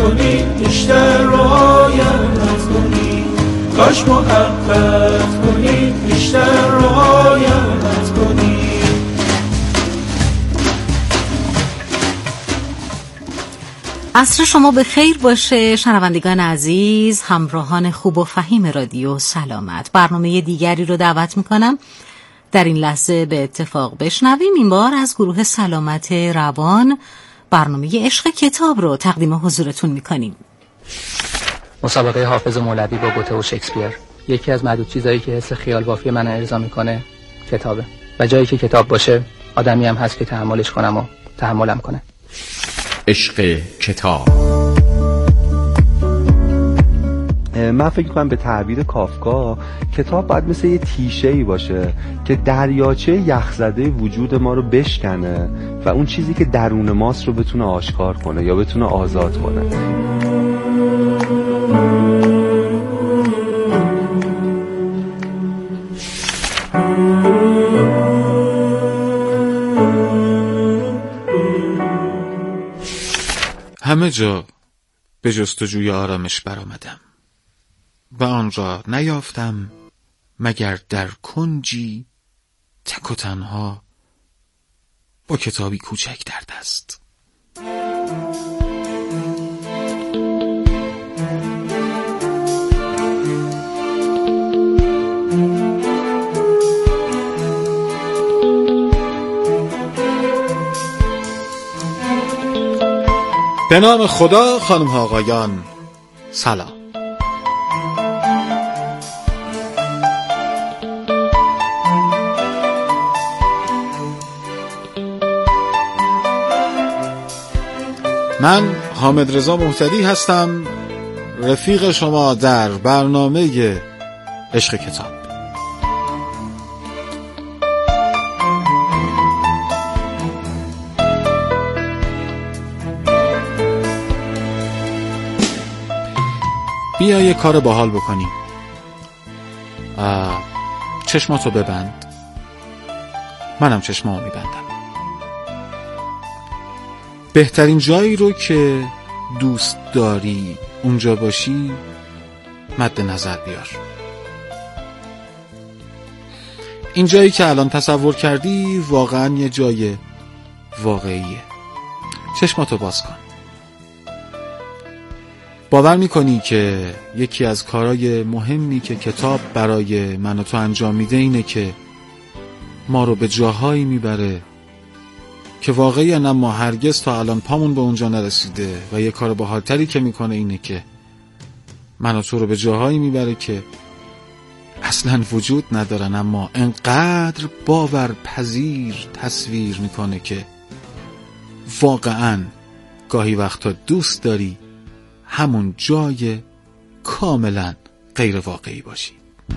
کنی، بیشتر رعایت کنی، کاش محبت کنی، بیشتر رعایت کنی. عصر شما به خیر باشه شنوندگان عزیز، همراهان خوب و فهیم رادیو سلامت. برنامه دیگری رو دعوت میکنم در این لحظه به اتفاق بشنویم. این بار از گروه سلامت روان برنامه عشق کتاب رو تقدیم حضورتون میکنیم. مسابقه حافظ مولوی با گوته و شکسپیر یکی از معدود چیزایی که حس خیال بافی من ارضا میکنه کتابه، و جایی که کتاب باشه آدمی هم هست که تحملش کنم و تحملم کنه. عشق کتاب. من فکر کنم به تعبیر کافکا کتاب باید مثل یه تیشه‌ای باشه که دریاچه یخزده وجود ما رو بشکنه و اون چیزی که درون ماست رو بتونه آشکار کنه یا بتونه آزاد کنه. همه جا به جستجوی آرامش برآمدم و آن را نیافتم مگر در کنجی تک و تنها با کتابی کوچک در دست. به نام خدا، خانم ها آقایان، سلام. من حامد رضا مهتدی هستم، رفیق شما در برنامه عشق کتاب. بیا یه کار باحال بکنیم. چشماتو ببند، منم چشمامو میبندم. بهترین جایی رو که دوست داری اونجا باشی مد نظر بیار. این جایی که الان تصور کردی واقعا یه جای واقعیه. چشماتو باز کن. باور میکنی که یکی از کارهای مهمی که کتاب برای من و تو انجام میده اینه که ما رو به جاهایی میبره که واقعا اما هرگز تا الان پامون به اونجا نرسیده، و یه کار باحالتری که میکنه اینه که من و تو رو به جاهایی میبره که اصلا وجود ندارن، اما انقدر باورپذیر تصویر میکنه که واقعا گاهی وقتا دوست داری همون جای کاملا غیر واقعی باشی.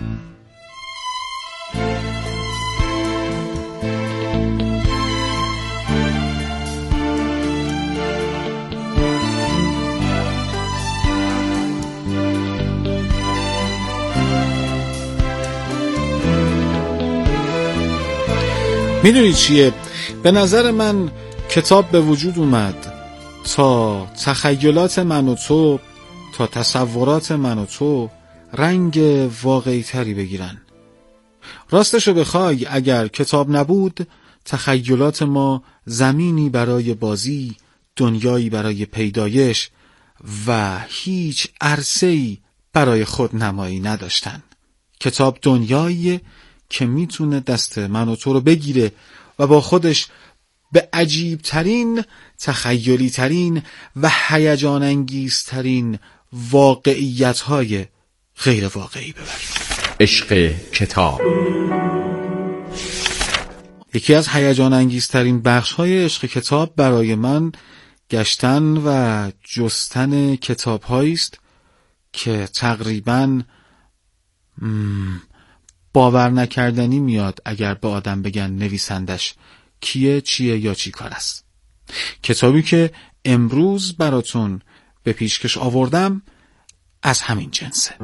میدونی چیه؟ به نظر من کتاب به وجود اومد تا تخیلات من و تو، تا تصورات من و تو رنگ واقعی تری بگیرن. راستشو بخوای اگر کتاب نبود، تخیلات ما زمینی برای بازی، دنیایی برای پیدایش و هیچ عرصه‌ای برای خودنمایی نداشتن. کتاب دنیاییه که میتونه دست من و تو رو بگیره و با خودش به عجیب ترین، تخیلی ترین و هیجان انگیز ترین واقعیت های غیر واقعی ببره. عشق کتاب. یکی از هیجان انگیز ترین بخش های عشق کتاب برای من گشتن و جستن کتاب هایی است که تقریباً باور نکردنی میاد اگر به آدم بگن نویسندش کیه، چیه یا چی کار است. کتابی که امروز براتون به پیشکش آوردم از همین جنسه.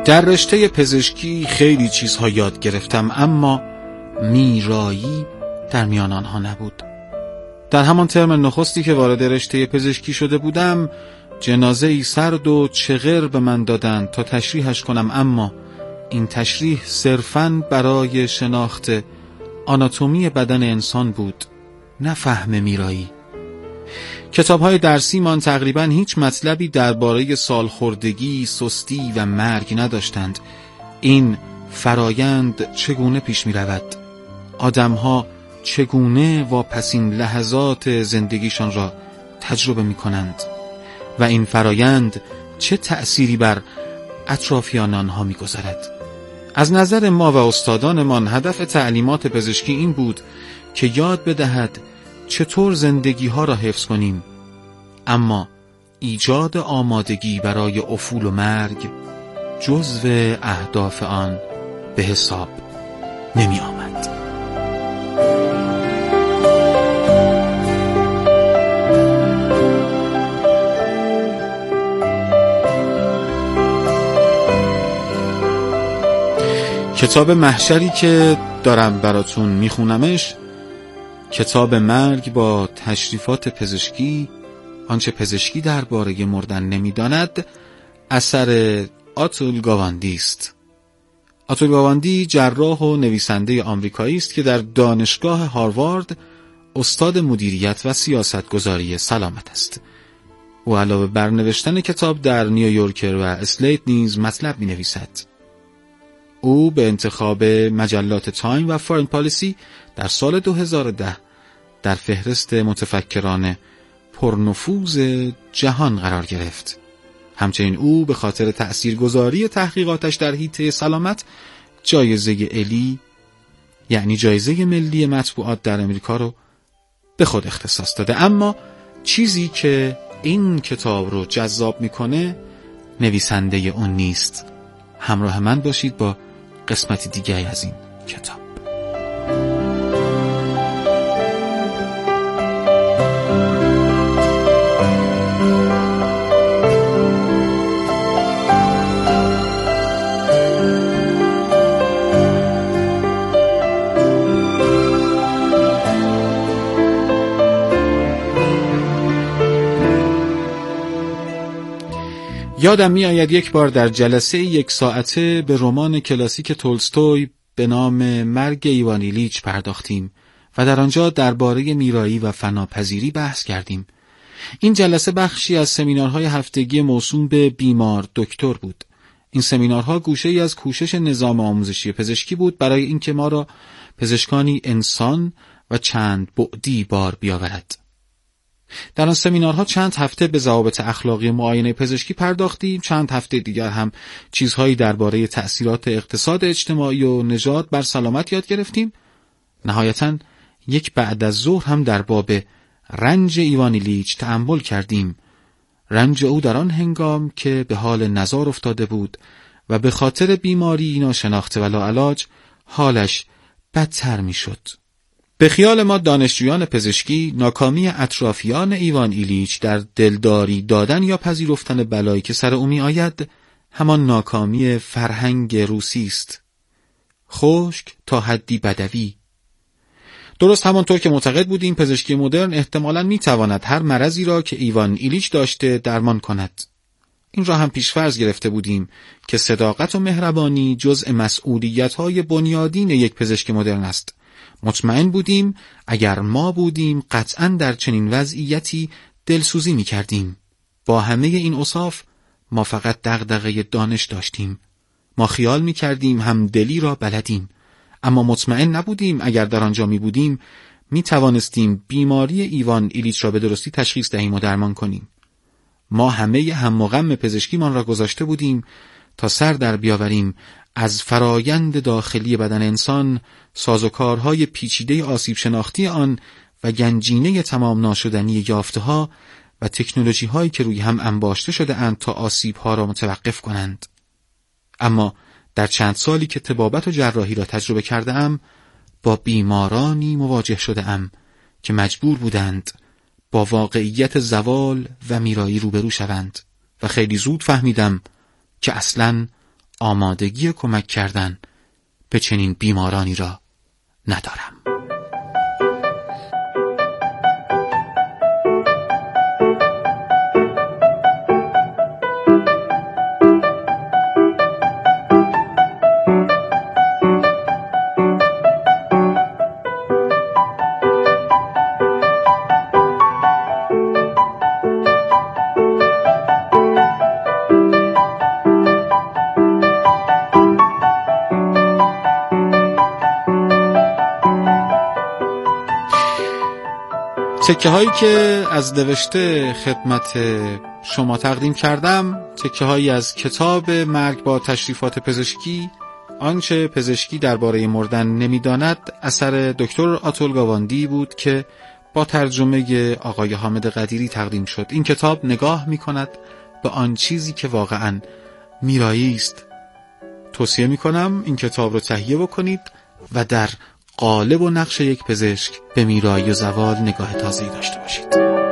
در رشته پزشکی خیلی چیزها یاد گرفتم، اما میرایی در میان آنها نبود. در همان ترم نخستی که وارد رشته پزشکی شده بودم، جنازه‌ای سرد و چغر به من دادند تا تشریحش کنم، اما این تشریح صرفاً برای شناخت آناتومی بدن انسان بود، نه فهم میرایی. کتاب‌های درسیمان تقریباً هیچ مطلبی درباره سالخوردگی، سستی و مرگ نداشتند. این فرایند چگونه پیش می‌رود؟ آدم‌ها چگونه واپسین لحظات زندگیشان را تجربه می‌کنند؟ و این فرایند چه تأثیری بر اطرافیان آنها می‌گذارد؟ از نظر ما و استادانمان هدف تعلیمات پزشکی این بود که یاد بدهد چطور زندگی ها را حفظ کنیم، اما ایجاد آمادگی برای افول و مرگ جزو اهداف آن به حساب نمی آمد. کتاب محشری که دارم براتون میخونمش، کتاب مرگ با تشریفات پزشکی، آنچه پزشکی درباره مردن نمیداند، اثر آتول گاواندی است. آتول گاواندی جراح و نویسنده آمریکایی است که در دانشگاه هاروارد استاد مدیریت و سیاستگذاری سلامت است. او علاوه بر نوشتن کتاب در نیویورکر و اسلیت نیز مطلب می نویسد. او به انتخاب مجلات تایم و فارن پالیسی در سال 2010 در فهرست متفکران پرنفوذ جهان قرار گرفت. همچنین او به خاطر تأثیرگذاری تحقیقاتش در حیطه سلامت جایزه الی، یعنی جایزه ملی مطبوعات در امریکا رو به خود اختصاص داده. اما چیزی که این کتاب رو جذاب میکنه نویسنده اون نیست. همراه من باشید با قسمت دیگه از این کتاب. یادم می آید یک بار در جلسه 1 ساعته به رمان کلاسیک تولستوی به نام مرگ ایوان ایلیچ پرداختیم و در آنجا درباره میرایی و فناپذیری بحث کردیم. این جلسه بخشی از سمینارهای هفتگی موسوم به بیمار دکتر بود. این سمینارها گوشه‌ای از کوشش نظام آموزشی پزشکی بود برای اینکه ما را پزشکانی انسان و چند بعدی بار بیاورد. در آن سمینارها چند هفته به ضوابط اخلاقی معاینه پزشکی پرداختیم، چند هفته دیگر هم چیزهایی درباره تأثیرات اقتصاد اجتماعی و نژاد بر سلامت یاد گرفتیم. نهایتاً یک بعد از ظهر هم در باب رنج ایوان ایلیچ تأمل کردیم. رنج او در آن هنگام که به حال نزار افتاده بود و به خاطر بیماری ناشناخته و لاعلاج حالش بدتر می شد. به خیال ما دانشجویان پزشکی ناکامی اطرافیان ایوان ایلیچ در دلداری دادن یا پذیرفتن بلایی که سر او می آید همان ناکامی فرهنگ روسی است. خشک تا حدی بدوی. درست همانطور که معتقد بودیم پزشکی مدرن احتمالاً می تواند هر مرضی را که ایوان ایلیچ داشته درمان کند. این را هم پیشفرض گرفته بودیم که صداقت و مهربانی جزء مسئولیت‌های بنیادین یک پزشک مدرن است. مطمئن بودیم اگر ما بودیم قطعاً در چنین وضعیتی دلسوزی می کردیم. با همه این اوصاف ما فقط دغدغه دانش داشتیم. ما خیال می کردیم همدلی را بلدیم، اما مطمئن نبودیم اگر در آنجا می بودیم می توانستیم بیماری ایوان ایلیچ را به درستی تشخیص دهیم و درمان کنیم. ما همه هم و غم پزشکیمان را گذاشته بودیم تا سر در بیاوریم از فرایند داخلی بدن انسان، سازوکارهای پیچیده آسیب شناختی آن و گنجینه تمام ناشدنی یافته‌ها و تکنولوژی‌هایی که روی هم انباشته شده اند تا آسیب‌ها را متوقف کنند. اما در چند سالی که طبابت و جراحی را تجربه کرده‌ام، با بیمارانی مواجه شده‌ام که مجبور بودند با واقعیت زوال و میرایی روبرو شوند و خیلی زود فهمیدم که اصلاً آمادگی کمک کردن به چنین بیمارانی را ندارم. تکه هایی که از نوشته خدمت شما تقدیم کردم تکه هایی از کتاب مرگ با تشریفات پزشکی، آنچه پزشکی درباره مردن نمیداند، اثر دکتر آتول گاواندی بود که با ترجمه آقای حامد قدیری تقدیم شد. این کتاب نگاه می‌کند به آن چیزی که واقعاً میرایی است. توصیه می‌کنم این کتاب رو تهیه بکنید و در قالب و نقش یک پزشک به میرایی و زوال نگاه تازه‌ای داشته باشید.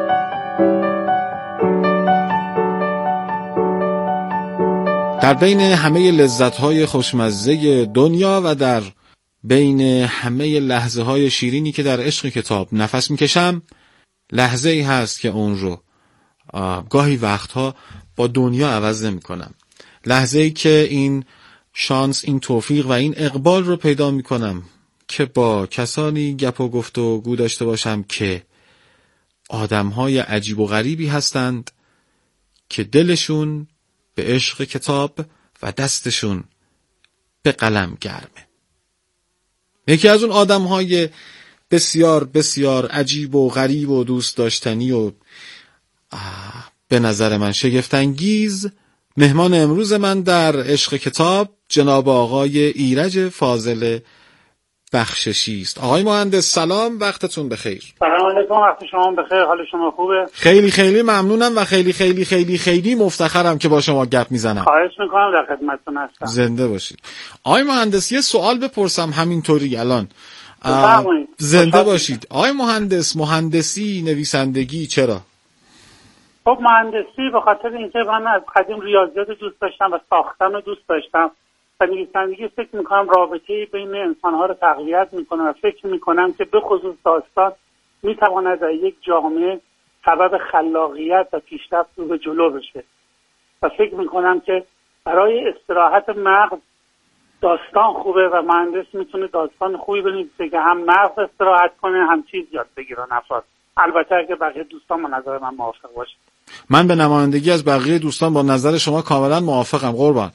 در بین همه لذت‌های خوشمزه دنیا و در بین همه لحظه‌های شیرینی که در عشق کتاب نفس می‌کشم، لحظه‌ای هست که اون رو گاهی وقتها با دنیا عوض نمی‌کنم. لحظه‌ای که این شانس، این توفیق و این اقبال رو پیدا می‌کنم که با کسانی گپ و گفت و گو داشته باشم که آدم‌های عجیب و غریبی هستند که دلشون به عشق کتاب و دستشون به قلم گرمه. یکی از اون آدم‌های بسیار بسیار عجیب و غریب و دوست داشتنی و به نظر من شگفت‌انگیز مهمان امروز من در عشق کتاب جناب آقای ایرج فاضل بخششی است. آقای مهندس سلام، وقتتون بخیر. سلام علیکم، وقت شما بخیر، حال شما خوبه؟ خیلی خیلی ممنونم و خیلی خیلی خیلی خیلی مفتخرم که با شما گپ میزنم. خواهش میکنم، در خدمتتون هستم. زنده باشید. آقای مهندس یه سوال بپرسم همینطوری الان. زنده باشید. آقای مهندس، مهندسی، نویسندگی چرا؟ خب مهندسی به خاطر اینکه من از قدیم ریاضیات دوست داشتم و ساختن رو دوست داشتم و نویسندگی فکر میکنم رابطه‌ای بین انسان‌ها رو تقویت میکنه و فکر میکنم که به خصوص داستان میتواند در یک جامعه سبب خلاقیت و پیشرفت رو به جلو بشه و فکر میکنم که برای استراحت مغز داستان خوبه و مهندس میتونه داستان خوبی بنویسه که هم مغز استراحت کنه هم چیز یاد بگیره افراد. البته اگه بقیه دوستان با نظر من موافق باشه. من به نمایندگی از بقیه دوستان با نظر شما کاملا موافقم قربان.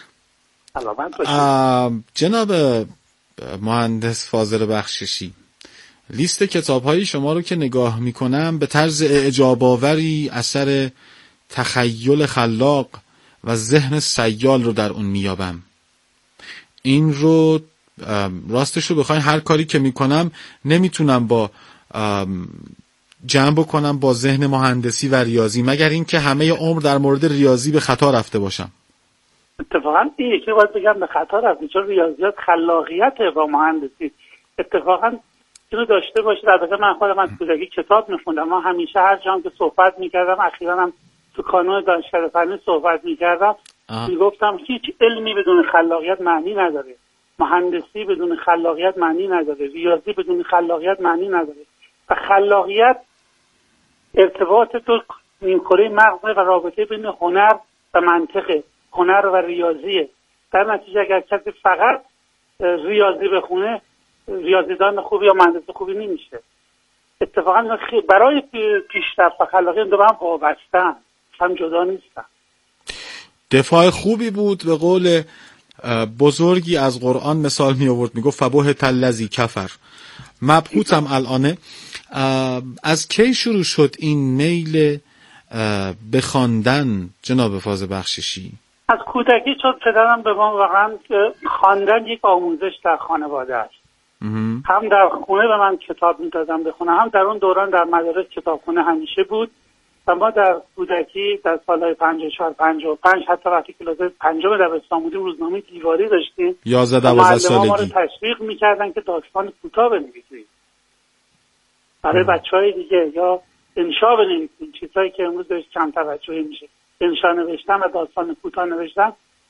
جناب مهندس فاضل بخششی، لیست کتاب‌های شما رو که نگاه می‌کنم به طرز اعجاب‌آوری اثر تخیل خلاق و ذهن سیال رو در اون میابم. این رو راستش رو بخواین هر کاری که میکنم نمیتونم با جمع بکنم با ذهن مهندسی و ریاضی، مگر اینکه همه عمر در مورد ریاضی به خطا رفته باشم. اتفاقا این که باید بگم به خطا رفته، چون ریاضیات خلاقیته با مهندسی. اتفاقا اینو داشته باشید. البته من خودم از کودکی کتاب میخوندم، ما همیشه هر جام که صحبت میکردم، اخیراً هم تو کانون دانشکده فنی صحبت میکردم، میگفتم هیچ علمی بدون خلاقیت معنی نداره، مهندسی بدون خلاقیت معنی نداره، ریاضی بدون خلاقیت معنی نداره. و خلاقیت ارتباط دو نیمکره مغز و رابطه بین هنر و منطقه، هنر و ریاضیه. در نتیجه اگر کسی فقط ریاضی بخونه، ریاضیدان خوبی یا مهندس خوبی نمیشه. اتفاقا برای پیشرفت و خلاقیت دو هم وابستن، هم جدا نیستن. دفاع خوبی بود. به قول بزرگی از قرآن مثال می آورد، می گفت فبهت الذی کفر. مبهوتم الانه. از کی شروع شد این میل به خواندن جناب فاضل بخششی؟ از کودکی، چون پدرم به ما واقعا خواندن یک آموزش در خانواده است. هم در خونه به من کتاب میدادن بخونم، هم در اون دوران در مدارس کتابخونه همیشه بود و ما در کودکی در سالهای 54 55 حتی وقتی کلاس پنجم دبستان بودیم روزنامه دیواری داشتیم. 11-12 سالگی ما رو تشویق میکردن که داستان کوتاه بنویسید برای بچهای دیگه، یا انشا بنویسید، چیزایی که امروز بهش کم توجه میشه. انشا نوشتن و داستان کوتاه نوشتن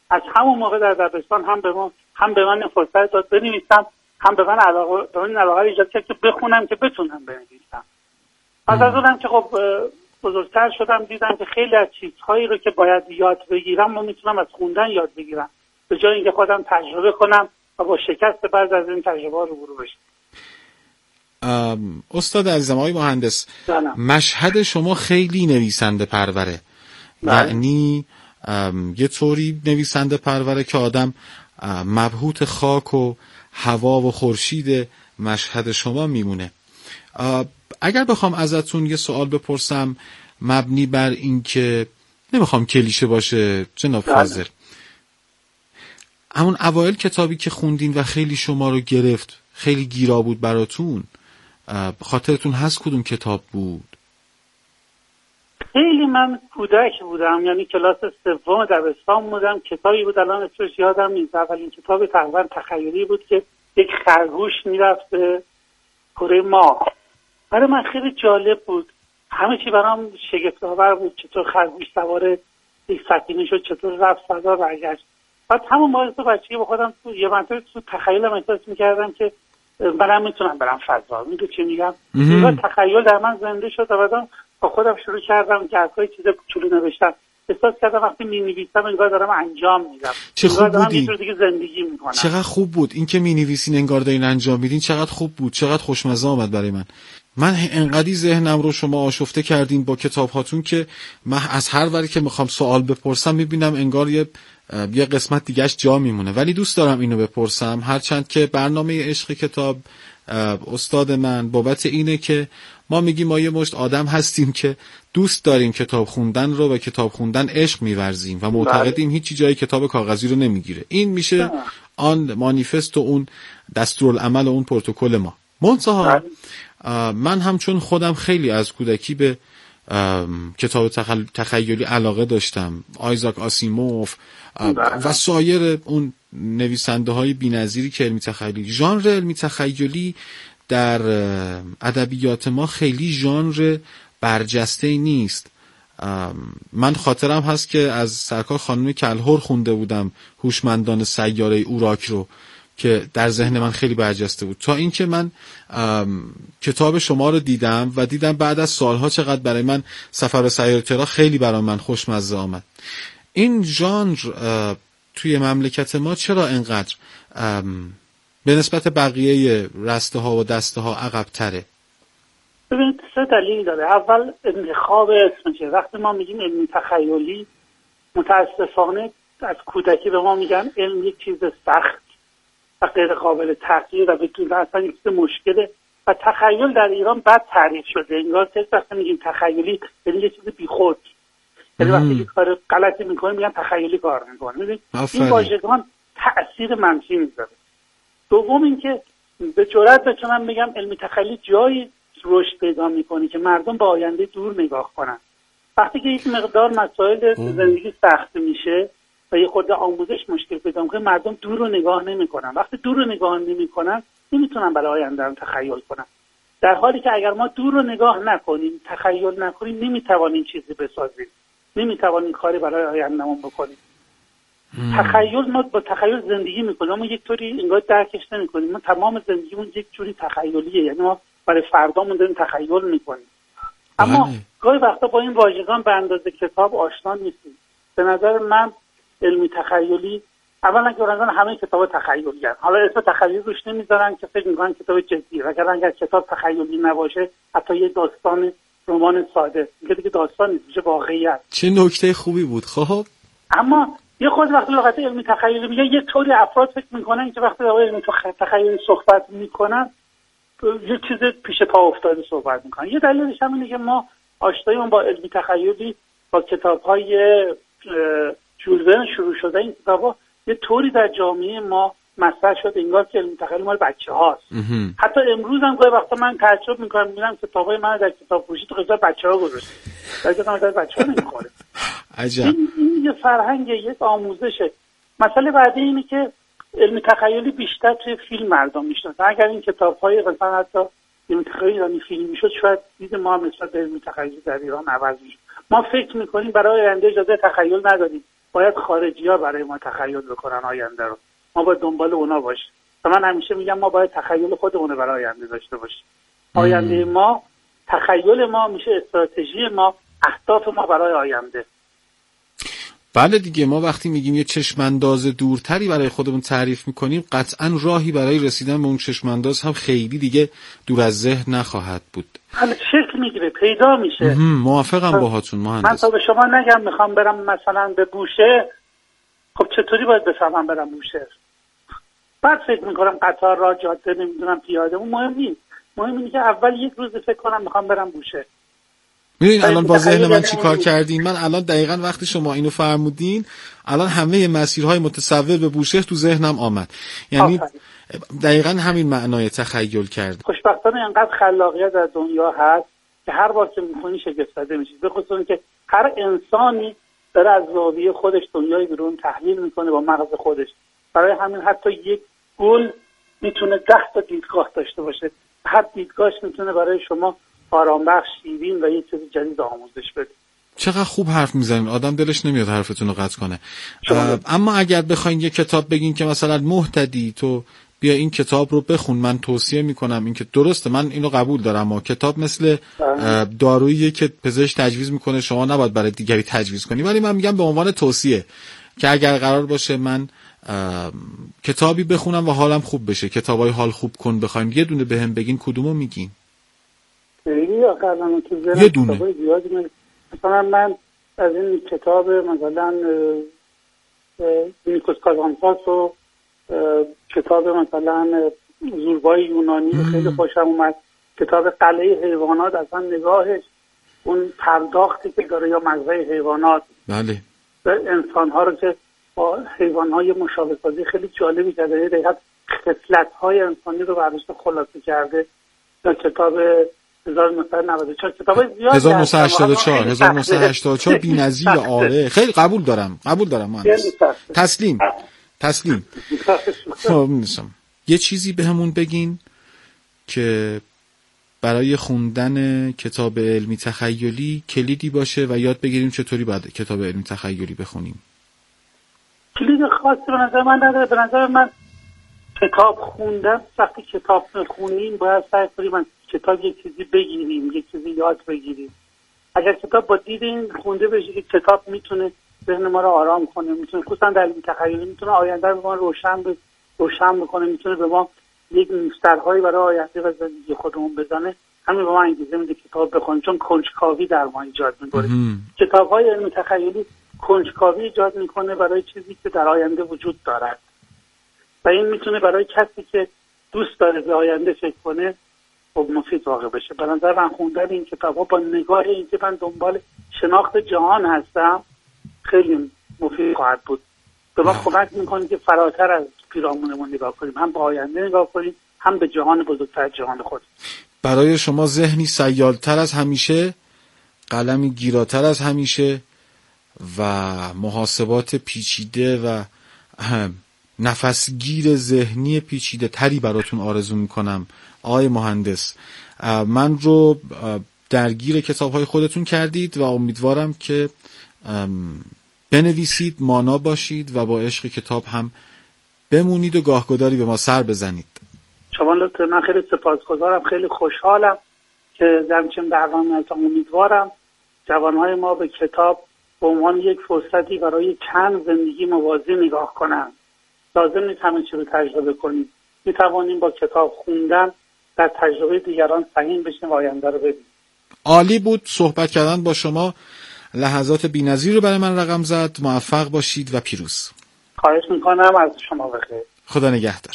از همون موقع در دبستان هم به من فرصت داد بنویسم، هم به من علاقه ایجاد کرد که بخونم که بتونم بنویسم. از اونم که خب بزرگتر شدم دیدم که خیلی از چیزهایی رو که باید یاد بگیرم من میتونم از خوندن یاد بگیرم، به جای اینکه خودم تجربه کنم و با شکست بعضی از این تجربه روبرو بشم. استاد عزیزم، آقای مهندس، مشهد شما خیلی نویسنده پروره، یعنی یه طوری نویسنده پروره که آدم مبهوت خاک و هوا و خورشید مشهد شما میمونه. اگر بخوام ازتون یه سوال بپرسم مبنی بر این که نمیخوام کلیشه باشه جناب فاضل، همون اوایل کتابی که خوندین و خیلی شما رو گرفت، خیلی گیرا بود براتون، خاطرتون هست کدوم کتاب بود؟ خیلی من کودک بودم، یعنی کلاس سوم دبستان بودم. کتابی بود الان اسمش یادم نیست، اولین کتاب تقریبا تخیلی بود که یک خرگوش میرفت به کره ماه. برای من خیلی جالب بود، همه چی برام شگفت‌آور بود. چطور خرگوش سوار یک سفینه شد، چطور رفت فضا برگشت. بعد همون موقع تو بچگی با خودم یه منطقه تو تخیلم احساس می‌کردم که منم میتونم برم فضا. میدونی چی میگم؟ این تخیل در من زنده شد و بعدم با خودم شروع کردم که از چیز کوچولو نوشتم. احساس کردم وقتی می‌نویسم انگار دارم انجام میدم. چه خوب بودی. یه جور دیگه زندگی میکنم. چقدر خوب بود این که می‌نویسین انگار دارین انجام میدین. چقدر خوب بود، چقدر خوشمزه آمد برای من انقدی ذهنم رو شما آشفته کردین با کتاب هاتون که من از هر وری که میخوام سوال بپرسم میبینم انگار یه قسمت دیگهش جا میمونه، ولی دوست دارم اینو بپرسم، هرچند که برنامه عشق کتاب استاد من بابت اینه که ما میگیم ما یه مشت آدم هستیم که دوست داریم کتاب خوندن رو و کتاب خوندن عشق میورزیم و معتقدیم هیچی جای کتاب کاغذی رو نمیگیره. این میشه آن مانیفست و اون دستورالعمل و اون پروتکل ما. منتها من همچون خودم خیلی از کودکی به کتاب تخیلی علاقه داشتم، آیزاک آسیموف و سایر اون نویسنده های بی‌نظیری که علمی تخیلی. ژانر علمی تخیلی در ادبیات ما خیلی ژانر برجسته نیست. من خاطرم هست که از سرکار خانم کلهر خونده بودم هوشمندان سیاره اوراک رو که در ذهن من خیلی برجسته بود، تا اینکه من کتاب شما رو دیدم و دیدم بعد از سالها چقدر برای من سفر به سیاره ترا خیلی برای من خوشمزه آمد. این ژانر توی مملکت ما چرا اینقدر به نسبت بقیه رسته ها و دسته ها عقب تره؟ ببینید 3 دلیل داره. اول انتخاب اسمشه. وقتی ما میگیم علمی تخیلی، متاسفانه از کودکی به ما میگن علم یک چیز سخت و غیر قابل تغییر و بدون اصلا یک چیز مشکله و تخیل در ایران بد تعریف شده. انگار که وقتی میگیم تخیلی یعنی یه چیز بیخود، یعنی وقتی کار غلطی میکنه میگن تخیلی کار میکنه. میدونید این واژگان تأثیر منفی میذاره. دوم اینکه به جرئت بتونم بگم علمی تخیلی جایی رشد پیدا میکنه که مردم به آینده دور نگاه کنن. وقتی که یک مقدار مسائل زندگی سخت میشه و یه خورده آموزش مشکل پیدا میکنه، مردم دور رو نگاه نمیکنن. وقتی دور رو نگاه نمیکنن نمیتونن برای آینده رو تخیل کنن. در حالی که اگر ما دور رو نگاه نکنیم، تخیل نکنیم، نمیتوانیم چیزی بسازیم، نمیتوانیم کاری برای آیندهمون بکنیم. تخیل، ما با تخیل زندگی میکنیم، ما یک طوری انگار درکش نمیکنیم. ما تمام زندگیمون یک جوری تخیلیه، یعنی ما برای فردامون داریم تخیل میکنیم. اما گاهی وقتا با این واژگان به اندازه کتاب آشنا نیستیم. به نظر من علمی تخیلی اولا که برای همه کتاب تخیلی هست. حالا اسم تخیلی روش نمیذارن که فکر میکنن کتاب جدیه، اگر کتاب تخیلی نباشه حتی یه داستان رمان ساده دیگه داستان نیست، میشه واقعیت. چه نکته خوبی بود. خب اما یه خود وقتی لغت علمی تخیلی میگه یه طوری افراد فکر میکنن که وقتی در علمی تخیلی صحبت میکنن یه چیز پیش پا افتاده صحبت میکنن. یه دلیلش هم اینه که ما آشناییمون با علمی تخیلی با کتاب‌های جول ورن شروع شده. این کتابا یه طوری در جامعه ما مطرح شده انگار که علمی تخیلی مال بچه‌هاست. حتی امروز هم گاهی وقتا من تعجب میکنم میبینم کتابای من در کتابفروشی تو قسمت بچه‌ها گذاشته. در بچه‌ها نمیخوره. عجب. این یه فرهنگ، یک آموزشه. مسئله بعدی اینه که علمی تخیلی بیشتر توی فیلم مردم میشناسن. اگر این کتاب‌های مثلا حتی علمی تخیلی ایرانی فیلم میشد، شاید دید ما هم نسبت به علمی تخیلی در ایران عوض میشد. ما فکر میکنیم برای آینده اجازه تخیل نداریم. باید خارجی‌ها برای ما تخیل بکنن آینده رو، ما باید دنبال اونا باشیم. و من همیشه میگم ما باید تخیل خودمون رو برای آینده داشته باشیم. آینده ما، تخیل ما میشه استراتژی ما، اهداف ما برای آینده. بله دیگه، ما وقتی میگیم یه چشمانداز دورتری برای خودمون تعریف میکنیم، قطعا راهی برای رسیدن به اون چشمانداز هم خیلی دیگه دور از ذهن نخواهد بود. شکل میگیره، پیدا میشه. موافقم باهاتون مهندس. من تا به شما نگم میخوام برم مثلا به بوشهر، خب چطوری باید بفهمم برم بوشهر؟ بعد فکر میکنم قطار، راه، جاده، نمیدونم پیاده، اون مهم نیست. مهم اینه که اول یک روز فکر کنم میخوام برم بوشهر. میدونین الان با ذهن من چی کار کردین؟ من الان دقیقاً وقتی شما اینو فرمودین، الان همه مسیرهای متصور به بوشهر تو ذهنم آمد. یعنی دقیقاً همین معنای تخیل کرد. خوشبختانه اینقدر خلاقیت در دنیا هست که هر بار که میخونی شگفت زده میشی، به خصوص که هر انسانی داره از زاویه خودش دنیای بیرون تحلیل میکنه با مغز خودش. برای همین حتی یک گل میتونه 10 تا دیدگاه داشته باشه، هر دیدگاهش میتونه برای شما آرامبخش، شیرین و یه چیز جدید آموزش بده. چقدر خوب حرف میزنین، آدم دلش نمیاد حرفتون رو قطع کنه. اما اگر بخواین یه کتاب بگین که مثلا مهتدی تو بیا این کتاب رو بخون، من توصیه میکنم، این که درسته من اینو قبول دارم، اما کتاب مثل داروییه که پزشک تجویز میکنه، شما نباید برای دیگری تجویز کنی، ولی من میگم به عنوان توصیه که اگر قرار باشه من کتابی بخونم و حالم خوب بشه، کتابای حال خوب کن بخوایم یه دونه بهم بگین، کدومو میگین؟ یه دونه. مثلا من از این کتاب مثلا نیکوس کازانتاس و کتاب مثلا زوربای یونانی خیلی خوشم اومد. کتاب قلعه حیوانات، اصلا نگاهش، اون پرداختی که داره یا مغزای حیوانات، بله، انسان‌ها رو که با حیوان‌های مشابه سازی خیلی جالبی کرده، دقیقاً خصلت‌های انسانی رو برداشته خلاصه کرده. یا کتاب 1994 کتابای زیاد 1984 بی‌نظیر. آره خیلی قبول دارم مهندس. تسلیم. خب می‌شم. یه چیزی بهمون بگین که برای خوندن کتاب علمی تخیلی کلیدی باشه و یاد بگیریم چطوری باید کتاب علمی تخیلی بخونیم. کلید خاصی به نظر من نداره. به نظر من کتاب خوندن، وقتی کتاب میخونیم باید سعی کنیم از کتاب یک چیزی بگیریم، یک چیزی یاد بگیریم. اگر کتاب با دید این خونده بشه که کتاب میتونه ذهن ما رو آرام کنه، میتونه خصوصا در علم تخیلی میتونه آینده رو به ما روشن بکنه، میتونه به ما یک مسترهایی برای آینده و زندگی خودمون بزنه، همین به ما انگیزه میده کتاب بخونیم، چون کنجکاوی در ما ایجاد میکنه. کتاب‌های علم تخیلی کنجکاوی ایجاد میکنه برای چیزی که در آینده وجود دارد و این میتونه برای کسی که دوست داره به آینده فکر کنه خب مفید واقع بشه. به نظر من خوندن این کتاب‌ها با نگاه این که من دنبال شناخت جهان هستم خیلی مفید خواهد بود. به ما کمک میکنه که فراتر از پیرامونمون نگاه کنیم، هم به آینده نگاه کنیم، هم به جهان بزرگتر، جهان خود. برای شما ذهنی سیالتر از همیشه، قلمی گیراتر از همیشه و محاسبات پیچیده و نفسگیر ذهنی پیچیده تری براتون آرزو میکنم آقای مهندس. من رو درگیر کتاب‌های خودتون کردید و امیدوارم که بنویسید، مانا باشید و با عشق کتاب هم بمونید و گاهگداری به ما سر بزنید. شما لطفاً، من خیلی سپاسگزارم، خیلی خوشحالم که در چنین برنامه‌تون امیدوارم جوانهای ما به کتاب به عنوان یک فرصتی برای چند زندگی موازی نگاه کنند. لازم نیست همه چی رو تجربه کنیم. می توانیم با کتاب خوندن در تجربه دیگران سهیم بشیم و آینده رو ببینیم. عالی بود صحبت کردن با شما. لحظات بی‌نظیر رو برای من رقم زد. موفق باشید و پیروز. خواهش میکنم، از شما بخیر. خدا نگهدار.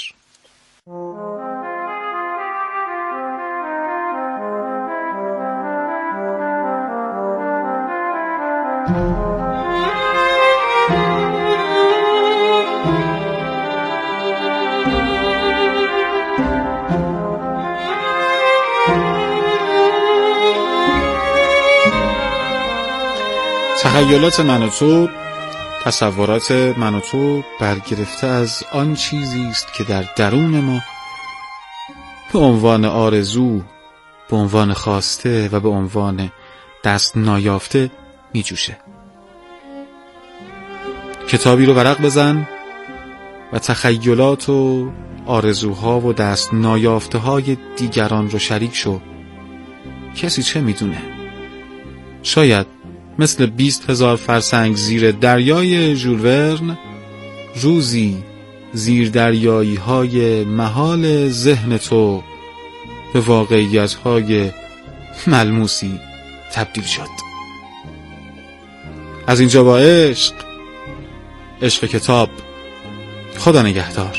تخیلات من و تو، تصورات من و تو برگرفته از آن چیزی است که در درون ما به عنوان آرزو، به عنوان خواسته و به عنوان دست نایافته می جوشه. کتابی رو ورق بزن و تخیلات و آرزوها و دست نایافته های دیگران رو شریک شو. کسی چه میدونه؟ شاید مثل 20,000 فرسنگ زیر دریای ژول ورن روزی زیر دریایی های محال ذهن تو به واقعیت های ملموسی تبدیل شد. از اینجا با عشق کتاب. خدا نگهدار.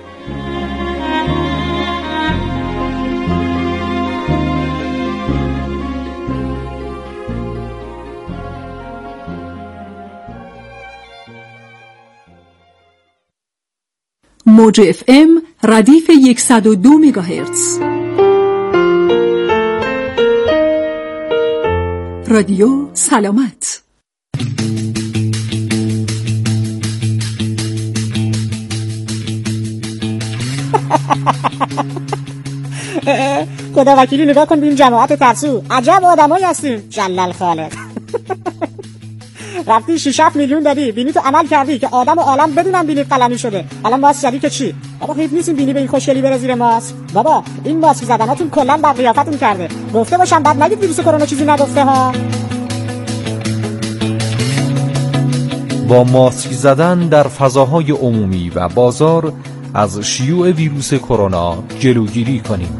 موج FM ردیف 102 مگاهرتز. رادیو سلامت. خدا وکیلی نگاه کن ببین جماعت ترسو، عجب آدمایی هستیم. جلال خالق. رفتی 6-7 میلیون دادی، بینی تو عمل کردی که آدم و عالم بدونن بینی قلمی شده. الان ماسک زدی که چی؟ بابا حیف نیست بینی به این خوشگلی بره زیر ماسک. بابا این ماسک زدناتون کلا بر قیافتون کرده. گفته باشم بعد نگید ویروس کرونا چیزی نگفته ها. با ماسک زدن در فضاهای عمومی و بازار از شیوع ویروس کرونا جلوگیری کنیم.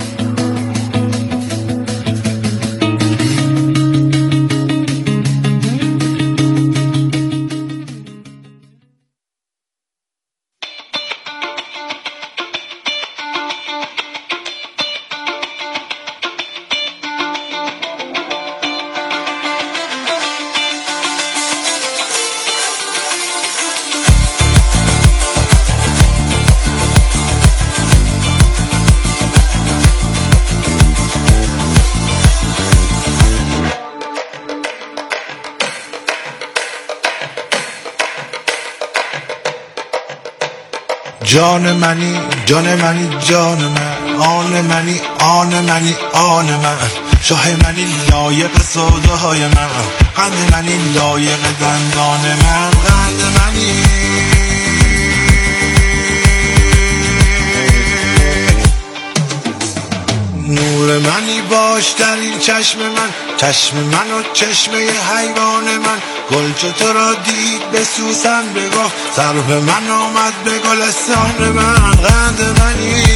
جان منی جان منی جان من، آن منی آن منی آن من، شاه منی لایق سودای من، قند منی لایق دندان من، قند منی نور منی باش در این چشم من، چشم من و چشمه حیوان من، گل چو تو را دید به سوسن بگاه، سرو من آمد به گلستان من، قند منی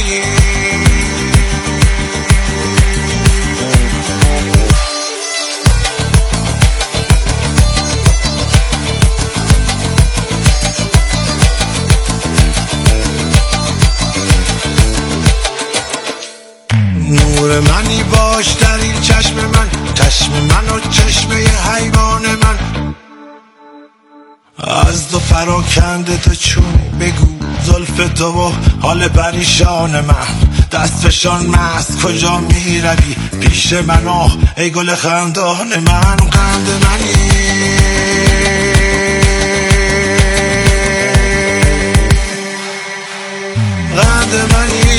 نور منی باش در این چشم من، چشم من و چشمه حیوان من، از دو پراکنده تو چونی بگو زلف تو و حال پریشان من، دست فشان مست کجا می روی پیش من، آه ای گل خندان من، قند منی قند منی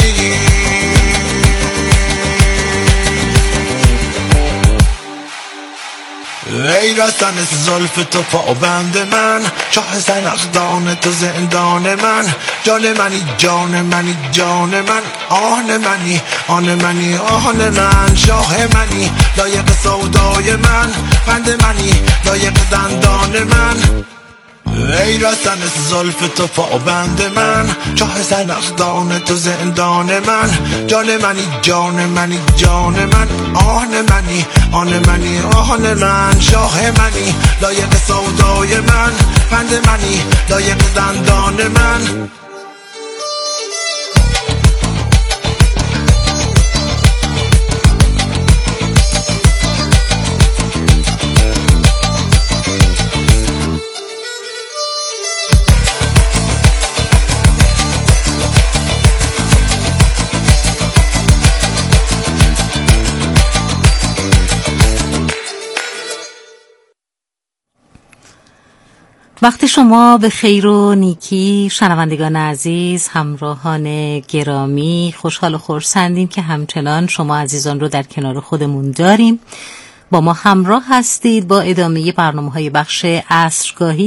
ای رسن زلف تو پابند من، شاه زنخدان تو زندان من، جان منی جان منی جان من، آن منی آن منی آن من، شاه منی لایق سودای من، قند منی لایق دندان من، ای رسن زلف تو پابند من، چاه زنخدان تو زندان من، جان منی جان منی جان من، آن منی آن منی آن من، شاه منی لایق سودای من، قند منی لایق دندان من. وقت شما به خیر و نیکی شنوندگان عزیز، همراهان گرامی، خوشحال و خرسندیم که همچنان شما عزیزان رو در کنار خودمون داریم. با ما همراه هستید با ادامه برنامه‌های بخش عصرگاهی